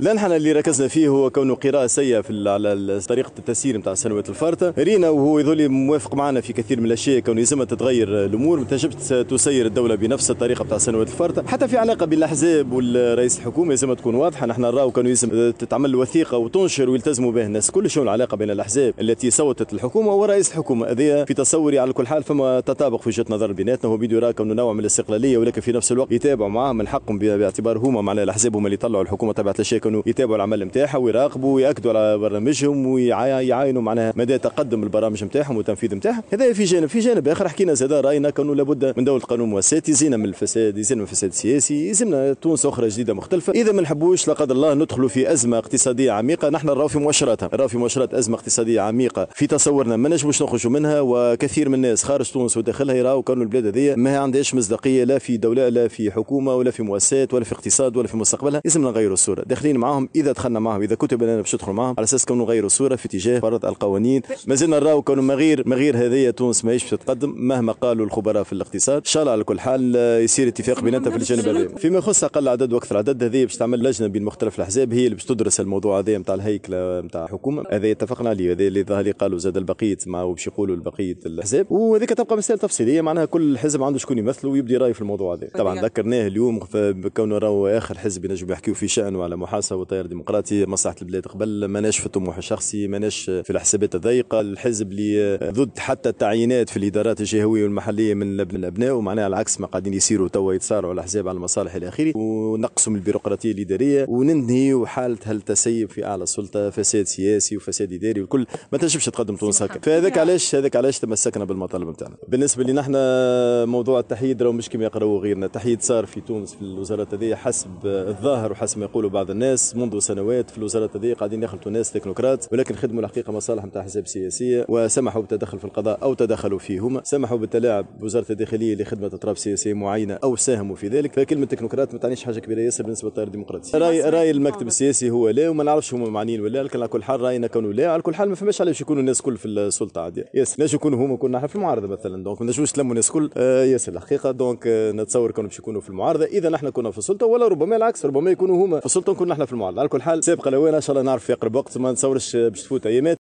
لا نحن اللي ركزنا فيه هو كونه قراءة سيئة على طريقة التسيير نتاع السنوات الفارطة. رينا وهو يظل موافق معنا في كثير من الاشياء كونه يلزمها تتغير الامور، ما تنجمش تسير الدولة بنفس الطريقة نتاع السنوات الفارطة. حتى في علاقة بين الاحزاب والرئيس الحكومة يلزمها تكون واضحة. نحن نراو كانوا يلزم تتعمل وثيقة وتنشر ويلتزموا بها الناس كل شو العلاقة بين الاحزاب التي صوتت الحكومة ورئيس الحكومة. هذه في تصوري على كل حال فما تطابق في وجهة نظر بيناتنا. هو بيدو يرى كونه نوع من الاستقلالية، ولكن في نفس الوقت يتابعوا معاه من حقهم باعتبار هما معناها الاحزاب هما اللي طلعوا الحكومة تبعت الشيء، كانوا يتابعوا العمل نتاعها ويراقبوا ويأكدوا على برامجهم ويعاينوا معناها مدى تقدم البرامج نتاعهم والتنفيذ نتاعها. هذا في جانب. في جانب اخر حكينا زاد راينا كانوا لابد من دولة قانون مواساة يزينا من الفساد، يزينا من الفساد السياسي، يلزمنا تونس اخرى جديدة مختلفة. اذا ما نحبوش لا قدر الله ندخلوا في ازمة اقتصادية عميقة. نحن نراو في مؤشراتها، نراو في مؤشرات ازمة اقتصادية عميقة في تصورنا ما نجموش نخرجوا منها، وكثير من الناس خارج تونس وداخلها يراو كانوا البلاد هذه ما عندهاش مصداقية لا في دولة لا في حكومة ولا في مؤسسات ولا في اقتصاد ولا في مستقبلها. لازمنا نغيروا الصورة. داخلين معاهم اذا دخلنا معاهم، اذا كتب لنا باش ندخلوا معاهم على اساس كانوا نغيروا الصورة في اتجاه فرض القوانين. ما زلنا نراو كانوا مغير هذه تونس ماهيش تتقدم مهما قالوا الخبراء في الاقتصاد. ان شاء الله على كل حال يصير اتفاق بيناتنا في الجانب هذا. فيما يخص اقل عدد واكثر عدد، هذه باش تعمل لجنه بين مختلف الاحزاب هي اللي باش تدرس الموضوع هذا نتاع الهيكله نتاع الحكومه. هذا اتفقنا عليه، هذا اللي ظهر لي قالوا زاد البقيه مع باش يقولوا البقيه الاحزاب، وهذيك تبقى مسائل تفصيليه معناها كل حزب عنده شكون يمثله ويبدي راي في الموضوع هذا. طبعا ذكرناه اليوم كونه راهو اخر حزب ينجم يحكيوا في شانه على محاسبه وتيار ديمقراطي مصلحه البلاد قبل، ماناش في الطموح الشخصي، ماناش في الحسابات الضيقه. الحزب اللي ضد حتى التعيينات في الادارات الجهويه والمحليه من الابناء، ومعناها على العكس ما قاعدين يصيروا توا يتصارعوا على الاحزاب على المصالح الى اخره، ونقصوا من البيروقراطيه الاداريه وننهي حاله التسيب في اعلى السلطه، فساد سياسي وفساد اداري والكل ما تنجمش تقدم تونس هكا. فهذاك علاش تمسكنا بالمطالب نتاعنا. بالنسبه لنا احنا موضوع التحييد راه مش كما يقراوا غيرنا. التحييد صار في تونس في الوزارات هذه حسب الظاهر وحسب ما يقولوا بعض الناس منذ سنوات. في الوزارات هذه قاعدين يخلطوا ناس تكنوقراط، ولكن خدموا الحقيقه مصالح نتاع احزاب سياسيه وسمحوا بالتدخل في القضاء او تدخلوا فيه هما، سمحوا بالتلاعب بوزاره الداخليه لخدمه اطراف سياسيه معينه او ساهموا في ذلك. فكلمه تكنوقراط ما تعنيش حاجه كبيره ياسر بالنسبه للتيار الديمقراطي. راي المكتب السياسي هو لا، وما نعرفش هما معنيين ولا، لكن على كل حال راينا كانوا لا. على كل حال ما فماش علاش يكونوا الناس كل في السلطه عادي ياسر، نجم يكونوا هما كنا نحن في المعارضه مثلا، دونك ما نجموش تلموا الناس كل ياسر الحقيقه. دونك نتصور كانوا باش يكونوا في المعارضه اذا نحن كنا في السلطه، ولا ربما العكس، ربما يكونوا هما في السلطه ونكون نحن في المعارضه. على كل حال سابقه لوين ان شاء الله نعرف في اقرب وقت، ما نتصورش باش تفوت ايامات.